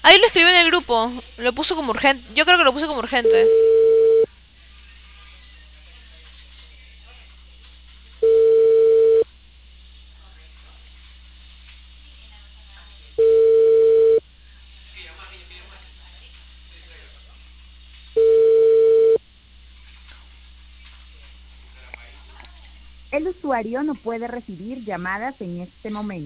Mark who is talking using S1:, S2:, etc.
S1: Ahí lo escribió en el grupo. Lo puso como urgente. Yo creo que lo puse como urgente.
S2: El usuario no puede recibir llamadas en este momento.